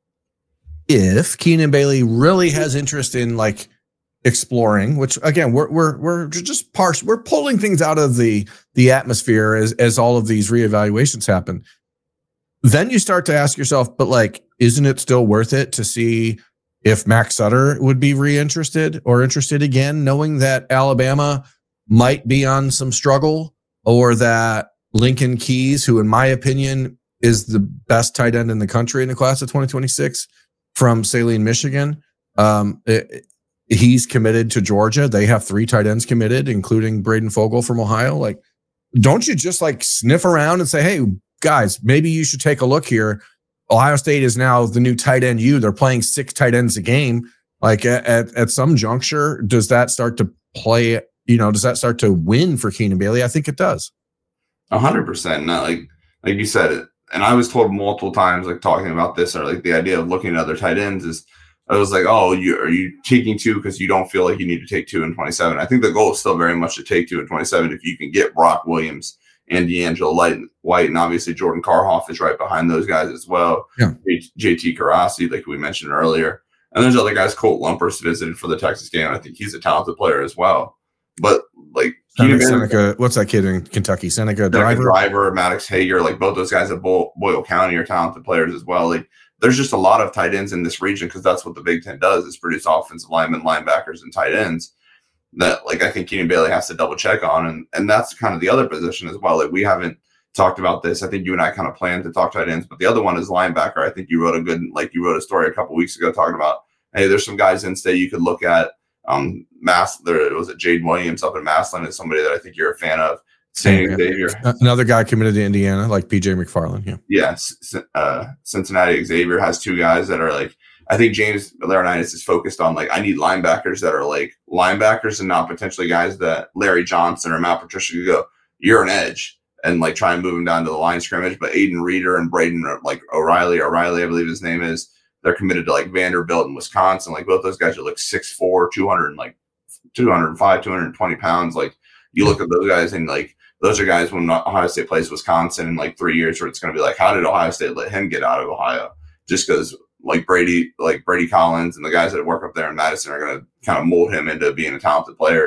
if Keenan Bailey really has interest in like exploring, which again, we're we're we're just parse, we're pulling things out of the the atmosphere as as all of these reevaluations happen. Then you start to ask yourself, but like, isn't it still worth it to see if Max Sutter would be reinterested or interested again, knowing that Alabama might be on some struggle, or that Lincoln Keys, who in my opinion is the best tight end in the country in the class of twenty twenty-six from Saline, Michigan, um, it, he's committed to Georgia. They have three tight ends committed, including Braden Fogel from Ohio. Like, don't you just like sniff around and say, hey, guys, maybe you should take a look here. Ohio State is now the new tight end U. They're playing six tight ends a game. Like at, at, at some juncture, does that start to play, you know, does that start to win for Keenan Bailey? I think it does. A hundred percent. Not like, like you said it. And I was told multiple times, like talking about this, or like the idea of looking at other tight ends is, I was like, oh, you are you taking two because you don't feel like you need to take two in twenty-seven? I think the goal is still very much to take two in twenty-seven if you can get Brock Williams and D'Angelo White, and obviously Jordan Karhoff is right behind those guys as well. Yeah. J T Karasi, like we mentioned earlier. And there's other guys, Colt Lumpers visited for the Texas game. I think he's a talented player as well. But like Seneca, Seneca what's that kid in Kentucky? Seneca Driver? Driver, Maddox Hager, like both those guys at Boyle, Boyle County are talented players as well. Like there's just a lot of tight ends in this region because that's what the Big Ten does, is produce offensive linemen, linebackers, and tight ends. That like I think Keenan Bailey has to double check on, and and that's kind of the other position as well. Like we haven't talked about this. I think you and I kind of planned to talk tight ends, but the other one is linebacker. I think you wrote a good like you wrote a story a couple weeks ago talking about, hey, there's some guys in state you could look at. Um, Mass there was a Jade Williams up in Massillon is somebody that I think you're a fan of. Saint yeah. Xavier, another guy committed to Indiana, like P J McFarland. Yeah, yeah. Uh, Cincinnati Xavier has two guys that are like. I think James Laurinaitis is focused on like I need linebackers that are like linebackers and not potentially guys that Larry Johnson or Matt Patricia could go, you're an edge, and like try and move him down to the line scrimmage. But Aiden Reeder and Braden like O'Reilly, O'Reilly, I believe his name is, they're committed to like Vanderbilt in Wisconsin. Like both those guys are like six four, two hundred, like two hundred five, two hundred twenty pounds. Like you look at those guys and like those are guys when Ohio State plays Wisconsin in like three years where it's going to be like, how did Ohio State let him get out of Ohio? Just because like Brady, like Brady Collins and the guys that work up there in Madison are going to kind of mold him into being a talented player.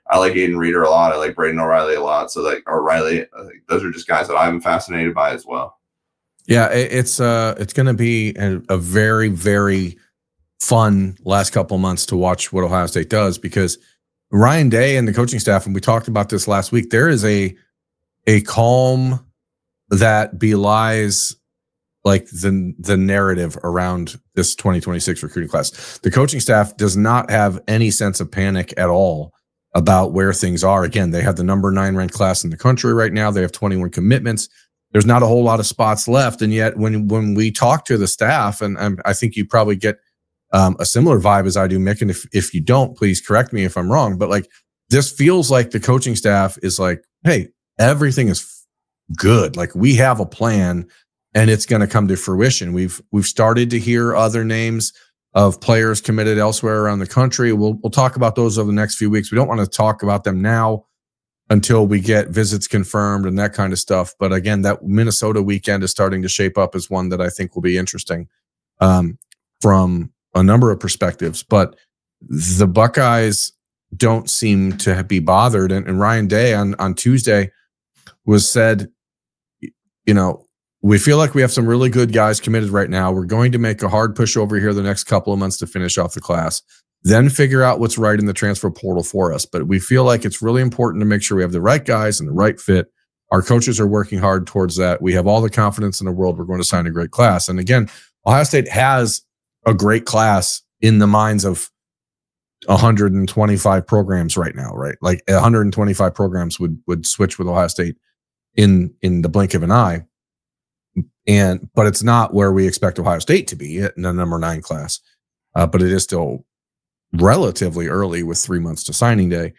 I like Aiden Reeder a lot. I like Braden O'Reilly a lot. So like O'Reilly, I think those are just guys that I'm fascinated by as well. Yeah, it, it's uh, it's going to be a, a very, very fun last couple of months to watch what Ohio State does, because Ryan Day and the coaching staff, and we talked about this last week, there is a a calm that belies like the the narrative around this twenty twenty-six recruiting class. The coaching staff does not have any sense of panic at all about where things are. Again, they have the number nine ranked class in the country right now. They have twenty-one commitments. There's not a whole lot of spots left. And yet when, when we talk to the staff, and, and I think you probably get um, a similar vibe as I do, Mick, and if, if you don't, please correct me if I'm wrong, but like this feels like the coaching staff is like, hey, everything is f- good. Like we have a plan and it's going to come to fruition. We've, we've started to hear other names of players committed elsewhere around the country. We'll, we'll talk about those over the next few weeks. We don't want to talk about them now until we get visits confirmed and that kind of stuff. But again, that Minnesota weekend is starting to shape up as one that I think will be interesting um, from a number of perspectives. But the Buckeyes don't seem to be bothered. And, and Ryan Day on, on Tuesday was said, you know, we feel like we have some really good guys committed right now. We're going to make a hard push over here the next couple of months to finish off the class, then figure out what's right in the transfer portal for us. But we feel like it's really important to make sure we have the right guys and the right fit. Our coaches are working hard towards that. We have all the confidence in the world. We're going to sign a great class. And again, Ohio State has a great class in the minds of one hundred twenty-five programs right now, right? Like one hundred twenty-five programs would, would switch with Ohio State in, in the blink of an eye. And, but it's not where we expect Ohio State to be in the number nine class. Uh, but it is still relatively early with three months to signing day.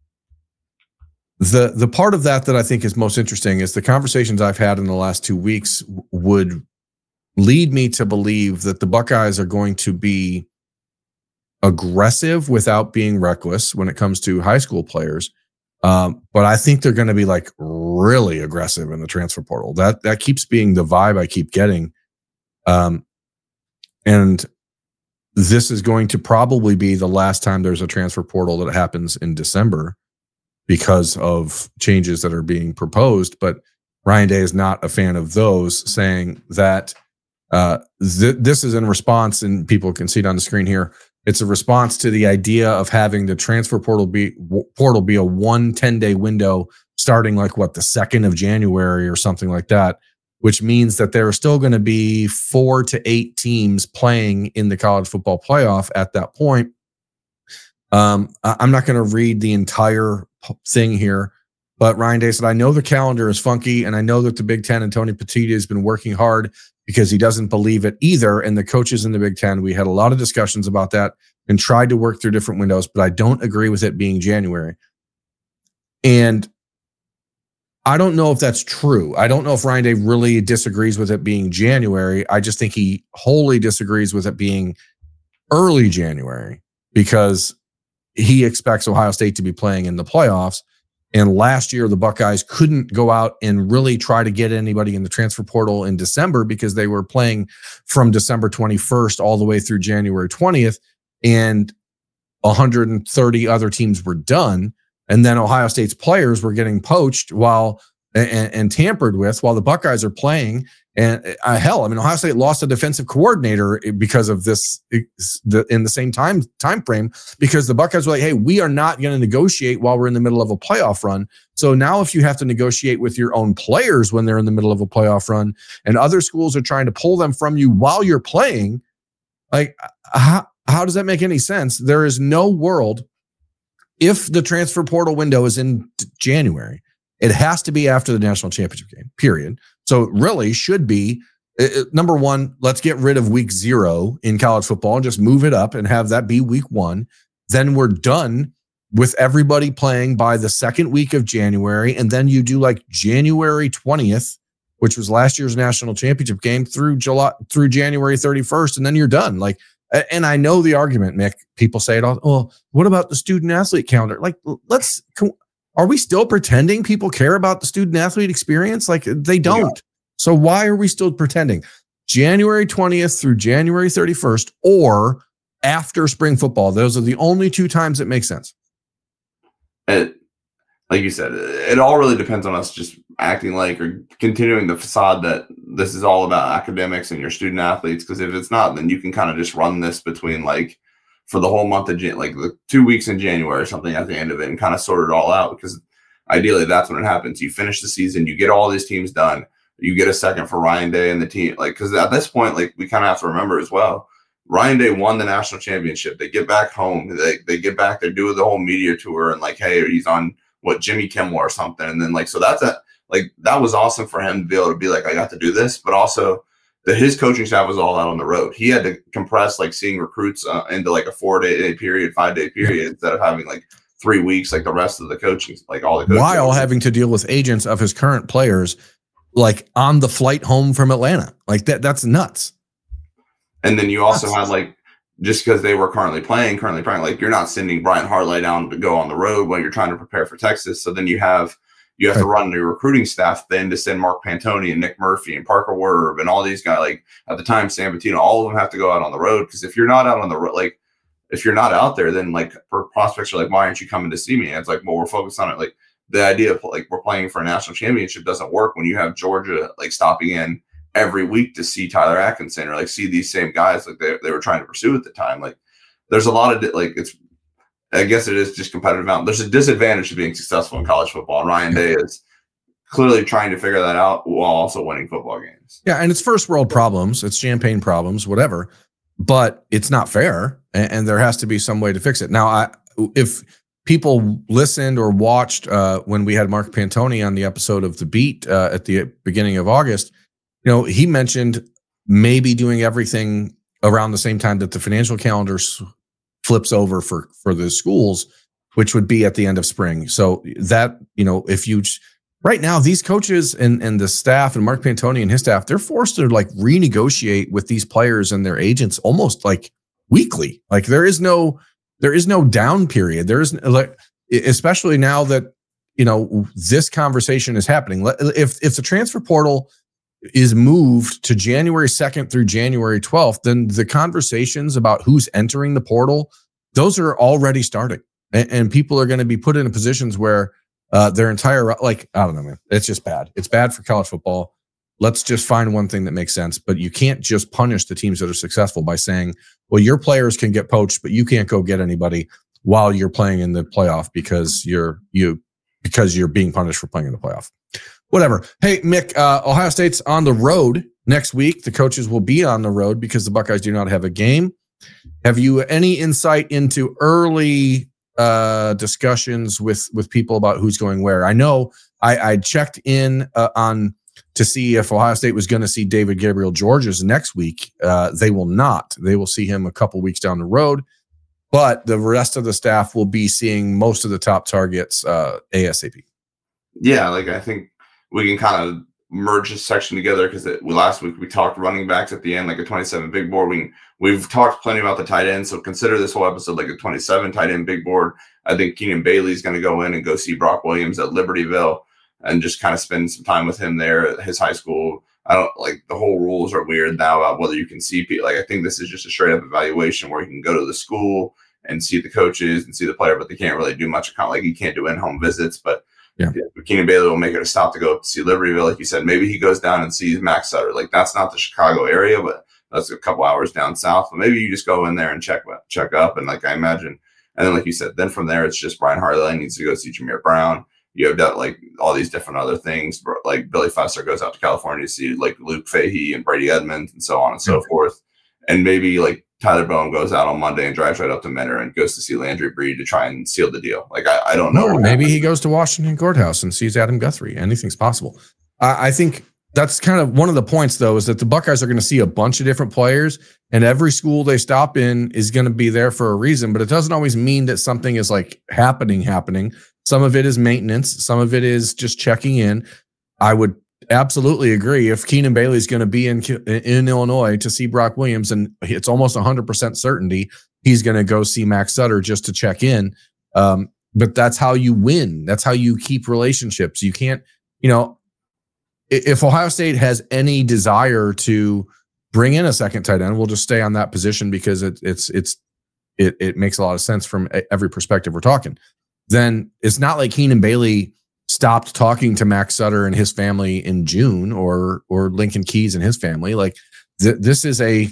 The the part of that that I think is most interesting is the conversations I've had in the last two weeks would lead me to believe that the Buckeyes are going to be aggressive without being reckless when it comes to high school players. Um, but I think they're going to be like really aggressive in the transfer portal. That that keeps being the vibe I keep getting. Um, and this is going to probably be the last time there's a transfer portal that happens in December because of changes that are being proposed. But Ryan Day is not a fan of those, saying that uh, th- this is in response, and people can see it on the screen here. It's a response to the idea of having the transfer portal be w- portal be a one ten-day window starting like what, the second of January or something like that, which means that there are still going to be four to eight teams playing in the college football playoff at that point. Um, I'm not going to read the entire thing here, but Ryan Day said, I know the calendar is funky, and I know that the Big Ten and Tony Petitti has been working hard because he doesn't believe it either. And the coaches in the Big Ten, we had a lot of discussions about that and tried to work through different windows, but I don't agree with it being January. And I don't know if that's true. I don't know if Ryan Day really disagrees with it being January. I just think he wholly disagrees with it being early January because he expects Ohio State to be playing in the playoffs. And last year, the Buckeyes couldn't go out and really try to get anybody in the transfer portal in December because they were playing from December twenty-first all the way through January twentieth, and one hundred thirty other teams were done. And then Ohio State's players were getting poached while and, and tampered with while the Buckeyes are playing. And uh, hell, I mean, Ohio State lost a defensive coordinator because of this the, in the same time time frame, because the Buckeyes were like, hey, we are not going to negotiate while we're in the middle of a playoff run. So now if you have to negotiate with your own players when they're in the middle of a playoff run and other schools are trying to pull them from you while you're playing, like how, how does that make any sense? There is no world. If the transfer portal window is in January, it has to be after the national championship game, period. So it really should be, uh, number one, let's get rid of week zero in college football and just move it up and have that be week one. Then we're done with everybody playing by the second week of January. And then you do like January twentieth, which was last year's national championship game, through July, through January thirty-first. And then you're done. Like, and I know the argument, Mick, people say it all. Oh, what about the student athlete calendar? Like, let's, are we still pretending people care about the student athlete experience? Like they don't. Yeah. So why are we still pretending? January twentieth through January thirty-first or after spring football. Those are the only two times it makes sense. it, like you said, it all really depends on us just acting like or continuing the facade that this is all about academics and your student athletes. Because if it's not, then you can kind of just run this between like for the whole month of Jan- like the two weeks in January or something at the end of it and kind of sort it all out. Because ideally, that's when it happens. You finish the season, you get all these teams done, you get a second for Ryan Day and the team. Like, because at this point, like we kind of have to remember as well, Ryan Day won the national championship. They get back home. They they get back. They're doing the whole media tour and like, hey, he's on what Jimmy Kimmel or something. And then like, so that's a like that was awesome for him to be able to be like, I got to do this, but also that his coaching staff was all out on the road. He had to compress like seeing recruits uh, into like a four day period, five day period instead of having like three weeks like the rest of the coaching, like all the coaching while coaches. having to deal with agents of his current players, like on the flight home from Atlanta. Like that, that's nuts. And then you also nuts. had like, just because they were currently playing, currently playing, like you're not sending Brian Hartley down to go on the road while you're trying to prepare for Texas. So then you have, you have right. to run your recruiting staff then to send Mark Pantoni and Nick Murphy and Parker Werb and all these guys, like at the time, Sam Bettino, all of them have to go out on the road. Because if you're not out on the road, like if you're not out there, then like prospects are like, why aren't you coming to see me? And it's like, well, we're focused on it. Like the idea of like we're playing for a national championship doesn't work when you have Georgia like stopping in every week to see Tyler Atkinson or like see these same guys like they, they were trying to pursue at the time. Like there's a lot of like, it's, I guess it is just competitive out. There's a disadvantage to being successful in college football. And Ryan Day is clearly trying to figure that out while also winning football games. Yeah. And it's first world problems. It's champagne problems, whatever, but it's not fair. And, and there has to be some way to fix it. Now, I, if people listened or watched uh, when we had Mark Pantoni on the episode of The Beat uh, at the beginning of August, you know, he mentioned maybe doing everything around the same time that the financial calendar flips over for, for the schools, which would be at the end of spring. So that, you know, if you right now, these coaches and, and the staff and Mark Pantoni and his staff, they're forced to like renegotiate with these players and their agents almost like weekly. Like there is no, there is no down period. There is like, especially now that, you know, this conversation is happening. If, if the transfer portal is moved to January second through January twelfth, then the conversations about who's entering the portal, those are already starting. And, and people are going to be put in positions where uh, their entire, like, I don't know, man, it's just bad. It's bad for college football. Let's just find one thing that makes sense. But you can't just punish the teams that are successful by saying, well, your players can get poached, but you can't go get anybody while you're playing in the playoff because you're, you, because you're being punished for playing in the playoff. Whatever. Hey, Mick, uh, Ohio State's on the road next week. The coaches will be on the road because the Buckeyes do not have a game. Have you any insight into early uh, discussions with, with people about who's going where? I know I, I checked in uh, on to see if Ohio State was going to see David Gabriel Georges next week. Uh, they will not. They will see him a couple weeks down the road, but the rest of the staff will be seeing most of the top targets uh, ASAP. Yeah, like I think we can kind of merge this section together because last week we talked running backs at the end, like a twenty-seven big board. We, we've talked plenty about the tight end, so consider this whole episode like a twenty-seven tight end big board. I think Keenan Bailey's going to go in and go see Brock Williams at Libertyville and just kind of spend some time with him there at his high school. I don't like the whole rules are weird now about whether you can see people. Like I think this is just a straight up evaluation where you can go to the school and see the coaches and see the player, but they can't really do much. Kind of like you can't do in-home visits, but yeah, Keenan Bailey will make it a stop to go up to see Libertyville. Like you said, maybe he goes down and sees Max Sutter. Like that's not the Chicago area, but that's a couple hours down south. But maybe you just go in there and check check up. And like I imagine, and then like you said, then from there it's just Brian Hartley needs to go see Jameer Brown. You have that, like all these different other things. Like Billy Fesser goes out to California to see like Luke Fahey and Brady Edmonds and so on and so mm-hmm. forth. And maybe like Tyler Bowen goes out on Monday and drives right up to Mentor and goes to see Landry Breed to try and seal the deal. Like, I, I don't know. Or maybe he goes to Washington Courthouse and sees Adam Guthrie. Anything's possible. I, I think that's kind of one of the points, though, is that the Buckeyes are going to see a bunch of different players, and every school they stop in is going to be there for a reason. But it doesn't always mean that something is like happening, happening. Some of it is maintenance. Some of it is just checking in. I would absolutely agree. If Keenan Bailey is going to be in in Illinois to see Brock Williams, and it's almost one hundred percent certainty he's going to go see Max Sutter just to check in. Um, but that's how you win. That's how you keep relationships. You can't, you know, if Ohio State has any desire to bring in a second tight end, we'll just stay on that position because it, it's it's it it makes a lot of sense from every perspective we're talking. then it's not like Keenan Bailey stopped talking to Max Sutter and his family in June, or or Lincoln Keys and his family. Like th- this is a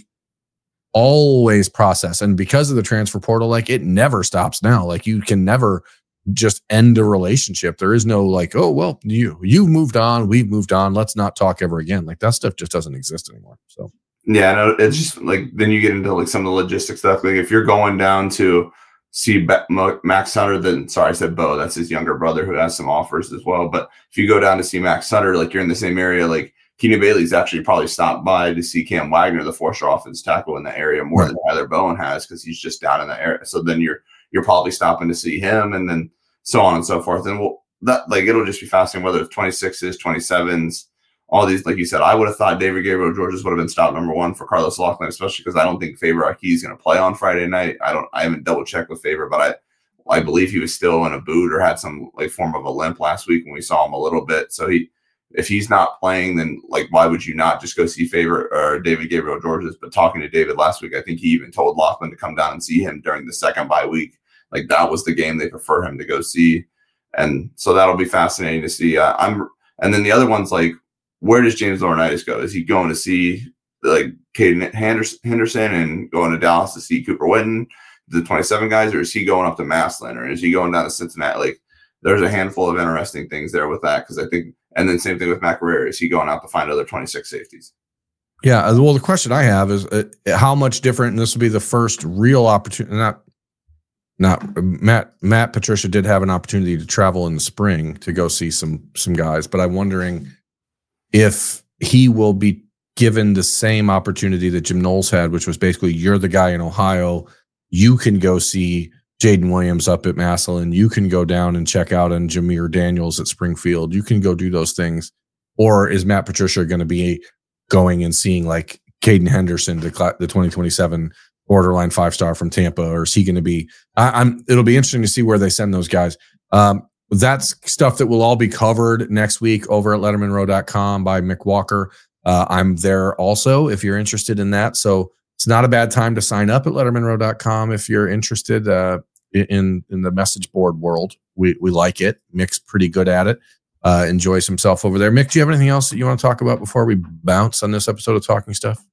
always process, and because of the transfer portal, like it never stops now. Like you can never just end a relationship. There is no like, oh well, you you've moved on, we've moved on, let's not talk ever again. Like that stuff just doesn't exist anymore. So yeah, no, it's just like then you get into like some of the logistics stuff. Like if you're going down to see Be- Max Sutter, then sorry, I said Bo. That's his younger brother who has some offers as well. But if you go down to see Max Sutter, like you're in the same area, like Keenan Bailey's actually probably stopped by to see Cam Wagner, the four-star offensive tackle in the area, more right. than Tyler Bowen has because he's just down in the area. So then you're you're probably stopping to see him, and then so on and so forth. And we'll, that like it'll just be fascinating whether it's twenty-sixes, twenty-sevens, all these. Like you said, I would have thought David Gabriel Georges would have been stop number one for Carlos Loughlin, especially because I don't think Faber Aki is going to play on Friday night. I don't. I haven't double checked with Faber, but I I believe he was still in a boot or had some like form of a limp last week when we saw him a little bit. So he. If he's not playing, then like, why would you not just go see Faber or David Gabriel Georges? But talking to David last week, I think he even told Loughlin to come down and see him during the second bye week. Like that was the game they prefer him to go see. And so that'll be fascinating to see. Uh, I'm, and then the other one's like, where does James Laurinaitis go? Is he going to see like Caden Henderson and going to Dallas to see Cooper Witten, the twenty-seven guys, or is he going up to Massillon, or is he going down to Cincinnati? Like there's a handful of interesting things there with that. Cause I think, and then same thing with Matt Guerrero. Is he going out to find other twenty-six safeties? Yeah. Well, the question I have is uh, how much different, and this will be the first real opportunity, not, not Matt, Matt Patricia did have an opportunity to travel in the spring to go see some, some guys, but I'm wondering if he will be given the same opportunity that Jim Knowles had, which was basically you're the guy in Ohio. You can go see Jaden Williams up at Massillon. You can go down and check out on Jameer Daniels at Springfield. You can go do those things. Or is Matt Patricia going to be going and seeing like Caden Henderson, the, the twenty twenty-seven borderline five-star from Tampa? Or is he going to be, I, I'm, it'll be interesting to see where they send those guys. Um, that's stuff that will all be covered next week over at letterman row dot com by Mick Walker. Uh, I'm there also if you're interested in that. So it's not a bad time to sign up at letterman row dot com if you're interested. Uh, in in the message board world. We we like it. Mick's pretty good at it. Uh, enjoys himself over there. Mick, do you have anything else that you want to talk about before we bounce on this episode of Talking Stuff?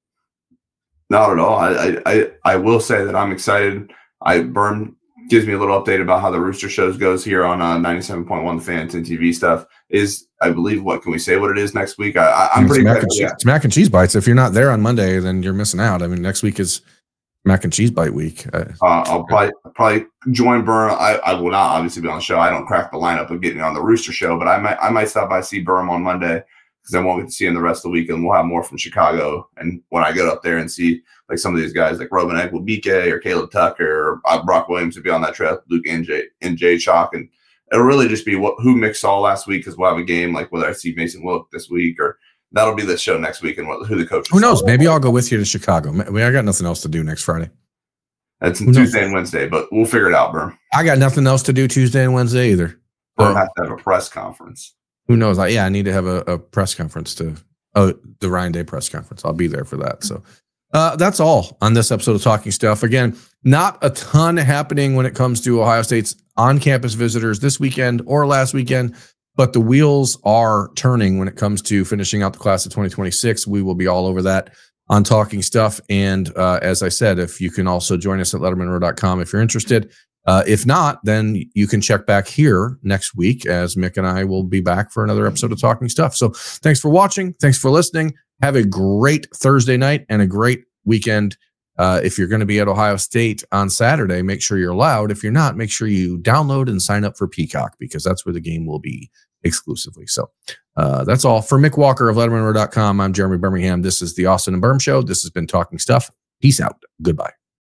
Not at all. I I I will say that I'm excited. I Berm gives me a little update about how the Rooster shows goes here on uh, ninety-seven point one The Fan and T V stuff. Is I believe what can we say what it is next week? I, I I'm it's pretty mac excited. And cheese, it's mac and cheese bites. If you're not there on Monday, then you're missing out. I mean, next week is mac and cheese bite week. Uh, uh, I'll probably probably join Burm. I, I will not obviously be on the show. I don't crack the lineup of getting on the Rooster show, but I might I might stop by see Burm on Monday because I won't get to see him the rest of the week, and we'll have more from Chicago. And when I get up there and see like some of these guys like Robin Ekwubike or Caleb Tucker or uh, Brock Williams to be on that trip, Luke and Jay and Jay Chalk, and it'll really just be what who Mick saw last week because we'll have a game like whether I see Mason Wilk this week or. That'll be the show next week and what, who the coach is. Who knows? Maybe I'll go with you to Chicago. I mean, I got nothing else to do next Friday. That's Tuesday and Wednesday, but we'll figure it out, Berm. I got nothing else to do Tuesday and Wednesday either. Berm has to have a press conference. Who knows? I, yeah, I need to have a, a press conference to oh the Ryan Day press conference. I'll be there for that. So uh, that's all on this episode of Talking Stuff. Again, not a ton happening when it comes to Ohio State's on-campus visitors this weekend or last weekend, but the wheels are turning when it comes to finishing out the class of twenty twenty-six. We will be all over that on Talking Stuff. And uh, as I said, if you can also join us at letterman row dot com if you're interested. Uh, if not, then you can check back here next week as Mick and I will be back for another episode of Talking Stuff. So thanks for watching. Thanks for listening. Have a great Thursday night and a great weekend. Uh, if you're going to be at Ohio State on Saturday, make sure you're loud. If you're not, make sure you download and sign up for Peacock because that's where the game will be exclusively. So uh, that's all. For Mick Walker of letterman row dot com, I'm Jeremy Birmingham. This is the Austin and Berm Show. This has been Talking Stuff. Peace out. Goodbye.